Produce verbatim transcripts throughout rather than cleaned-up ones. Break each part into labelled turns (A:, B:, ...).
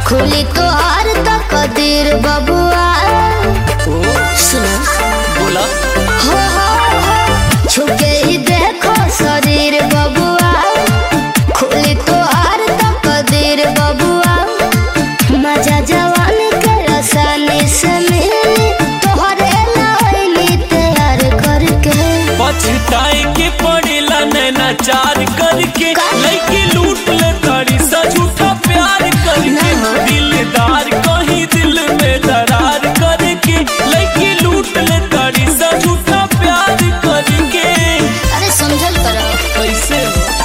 A: खुली तोहार तक कदीर बबुआ। सुनो
B: बोला
A: हो हो हो छुके ही देखो शरीर बबुआ। खुली तोहार तक कदीर बबुआ। मजा जवानी के आसानी से मिली तोहरे लाइनी तैयार करके।
B: पछताए के पड़ेला नैना चार करके लड़की लूट ले तारी सा झूठा प्यार करके। दिलदार कहीं दिल में दरार करके लड़की लूट ले तारी सा झूठा प्यार करके।
A: अरे समझल करो
B: कैसे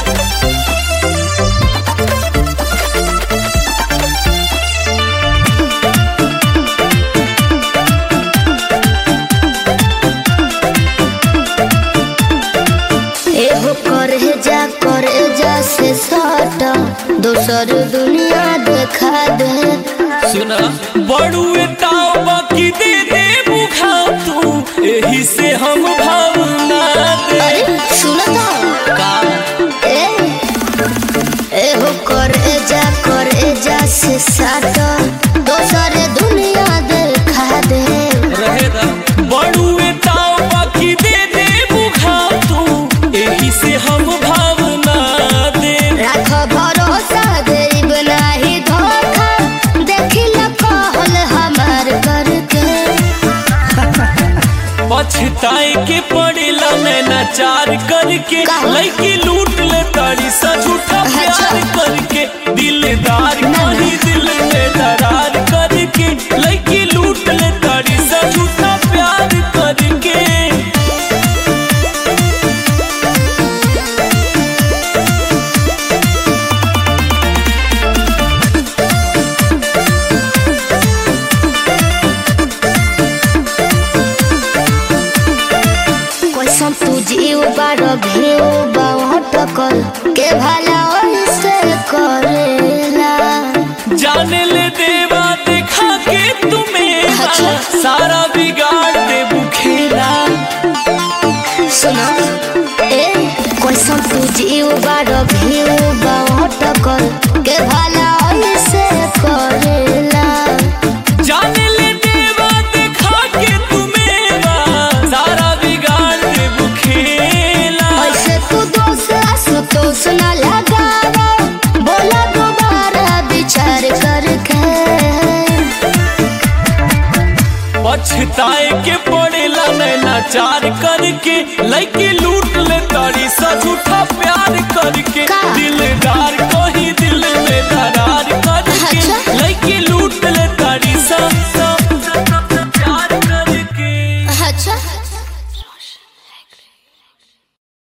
A: एहो करे जा करे जा से सटा दोसर दुनिया देखा दे।
B: सुना बड़ुए ताव बाकी दे दे बुखा तू यही से हम भावना दे।
A: अरे सुनो तो
B: का
A: ए एहो करे जा करे जा से सटा दोसर दुनिया देखा दे।
B: रहेगा बड़ुए ताव बाकी दे दे बुखा तू यही से हम भावना दे।
A: राख भरोसा देब नाही धोखा देखिल कहल हमार करके।
B: पछताए के पड़ेला नैना चार करके लड़की लूट ले तारी सा झूठा प्यार करके। दिलदार कहीं दिल में दरार करके लड़की लूट ले तारी सा झूठा प्यार करके।
A: कैसन तू जीव बारो भेव बाटकल के भला से करेला।
B: जाने ले देवा देखा के तुम्हें
A: अच्छा।
B: सारा बिगाड़ दे बुखेला।
A: सुनो ए कैसन तू जीव बारो भेव बाटकल के भला से करेला।
B: जाने ले देवा देखा के तुम्हें सारा बिगाड़ दे बुखेला।
A: ऐसे तू दोस्त आशुतोष न लगावा बोला दोबारा विचार करके।
B: पछताए के पड़ेला नैना चार करके लड़की लूट ले तारी सा झूठा प्यार करके।
A: का?
B: दिल